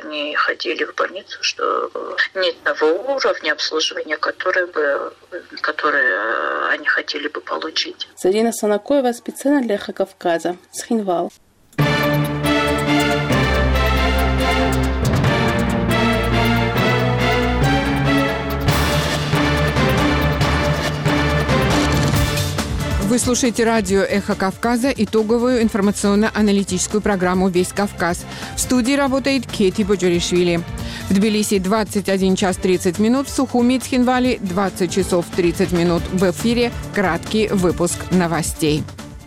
они ходили в больницу, что нет того уровня обслуживания, который они хотели бы получить. Зарина Санакоева специально для «Эхо Кавказа» с Хинвал. Вы слушаете радио «Эхо Кавказа», итоговую информационно-аналитическую программу «Весь Кавказ». В студии работает Кети Боджоришвили. В Тбилиси 21 час 30 минут, в Сухуми и Цхинвале 20 часов 30 минут. В эфире краткий выпуск новостей.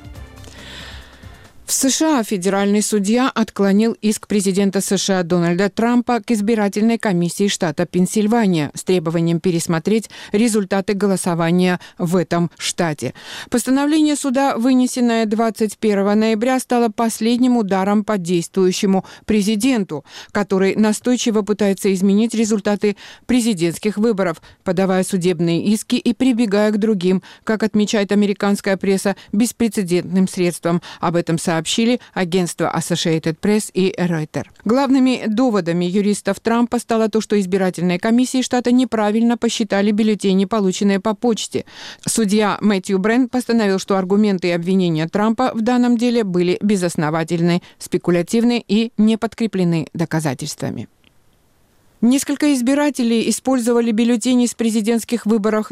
В США федеральный судья отклонил иск президента США Дональда Трампа к избирательной комиссии штата Пенсильвания с требованием пересмотреть результаты голосования в этом штате. Постановление суда, вынесенное 21 ноября, стало последним ударом по действующему президенту, который настойчиво пытается изменить результаты президентских выборов, подавая судебные иски и прибегая к другим, как отмечает американская пресса, беспрецедентным средствам. Об этом сообщили агентства Associated Press и Reuters. Главными доводами юристов Трампа стало то, что избирательные комиссии штата неправильно посчитали бюллетени, полученные по почте. Судья Мэтью Брент постановил, что аргументы и обвинения Трампа в данном деле были безосновательны, спекулятивны и не подкреплены доказательствами. Несколько избирателей использовали бюллетени с президентских выборов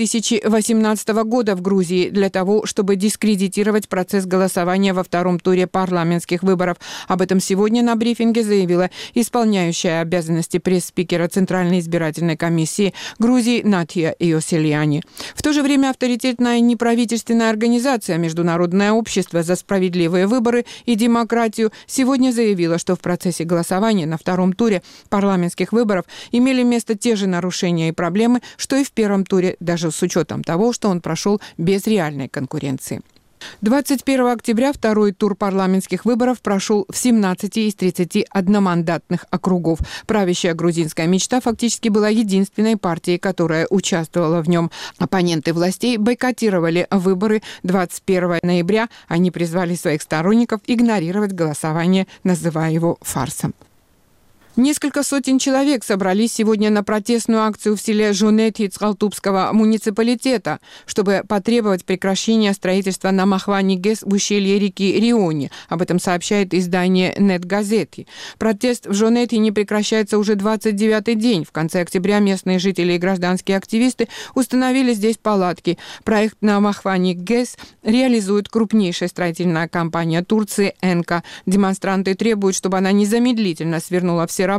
2018 года в Грузии для того, чтобы дискредитировать процесс голосования во втором туре парламентских выборов. Об этом сегодня на брифинге заявила исполняющая обязанности пресс-спикера Центральной избирательной комиссии Грузии Натья Иосельяни. В то же время авторитетная неправительственная организация «Международное общество за справедливые выборы и демократию» сегодня заявила, что в процессе голосования на втором туре парламентских выборов имели место те же нарушения и проблемы, что и в первом туре, даже с учетом того, что он прошел без реальной конкуренции. 21 октября второй тур парламентских выборов прошел в 17 из 31 мандатных округов. Правящая грузинская мечта фактически была единственной партией, которая участвовала в нем. Оппоненты властей бойкотировали выборы 21 ноября. Они призвали своих сторонников игнорировать голосование, называя его фарсом. Несколько сотен человек собрались сегодня на протестную акцию в селе Жунети Цхалтубского муниципалитета, чтобы потребовать прекращения строительства на Махвани ГЭС в ущелье реки Риони. Об этом сообщает издание «Нет-газети». Протест в Жунети не прекращается уже 29-й день. В конце октября местные жители и гражданские активисты установили здесь палатки. Проект на Махвани ГЭС реализует крупнейшая строительная компания Турции «Энка». Демонстранты требуют, чтобы она незамедлительно свернула все